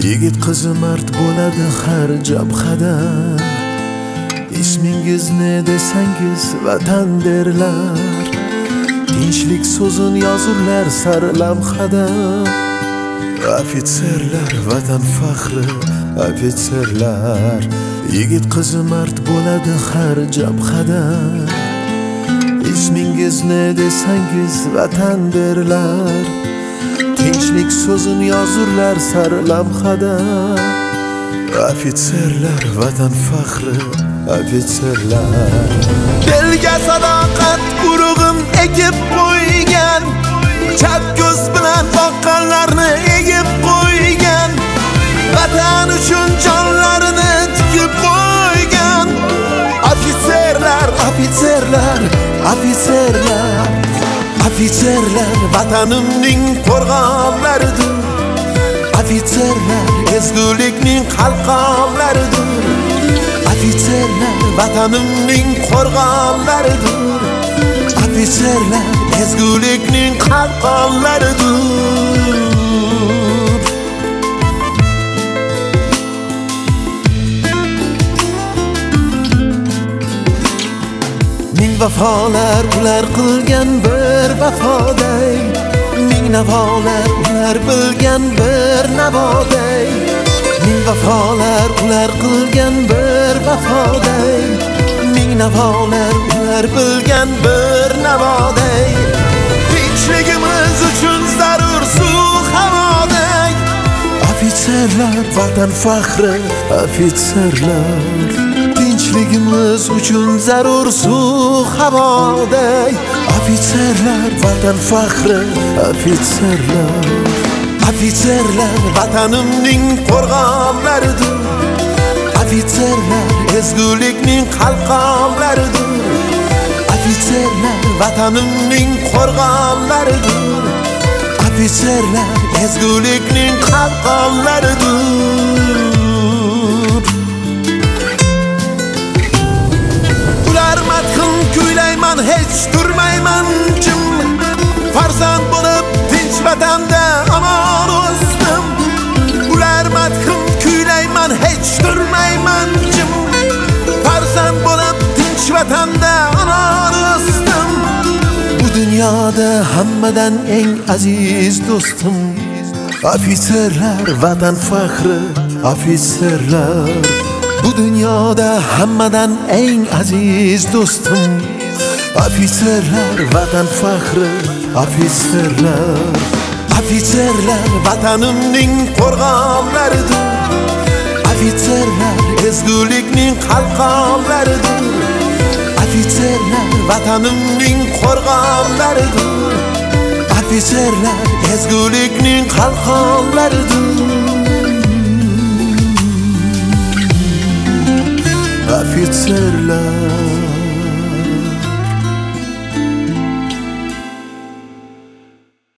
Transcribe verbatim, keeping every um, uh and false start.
Yigit qizi mard bo'ladi har jabhada. Ismingizni desangiz vatan derlar. Tinchlik so'zin yozurlar sarlavhada. Ofitserlar vatan faxri, ofitserlar. Yigit qizi mard bo'ladi har jabhada. Ismingizni desangiz vatan derlar. Tinchlik so'zin yozurlar sarlavhada. Ofitserlar vatan faxri, ofitserlar. Belga sadoqat urug'in ekib qo'ygan, chat ko'z bilan boqqanlarni egib qo'ygan, vatan uchun jonlarini tikib qo'ygan. Ofitserlar, ofitserlar, ofitserlar. Ofitserlar vatanimning qo'rg'onlaridir. Ofitserlar ezgulikning qalqonlaridir. Ofitserlar vatanimning qo'rg'onlaridir. Ofitserlar ezgulikning qalqonlaridir. Ming vafolar ular qilgan bir vafoday, ming navolar ular bilgan bir navoday. Ming vafolar ular qilgan bir vafoday, ming navolar ular bilgan bir navoday. Tinchligimiz uchun zarur suv havoday. Ofitserlar vatan faxri, ofitserlar. Tinchligimiz uchun zarur suv havoday. Ofitserlar vatan faxri, ofitserlar. Ofitserlar vatanimning qo'rg'onlaridir. Ofitserlar ezgulikning qalqonlaridir. Ofitserlar vatanimning qo'rg'onlaridir. Ofitserlar ezgulikning qalqonlaridir. Kuylayman hech turmayman jim, farzand bo'lib tinch vatanda omon o'sdim. Ular madhim kuylayman hech turmayman jim, farzand bo'lib tinch vatanda omon o'sdim. Bu dunyoda hammadan eng aziz do'stim. Ofitserlar vatan faxri, ofitserlar. Bu dunyoda hammadan eng aziz do'stim. Ofitserlar vatan faxri, ofitserlar. Ofitserlar vatanimning qo'rg'onlaridir. Ofitserlar ezgulikning qalqonlaridir. Ofitserlar vatanimning qo'rg'onlaridir. Ofitserlar ezgulikning qalqonlaridir. Ofitserlar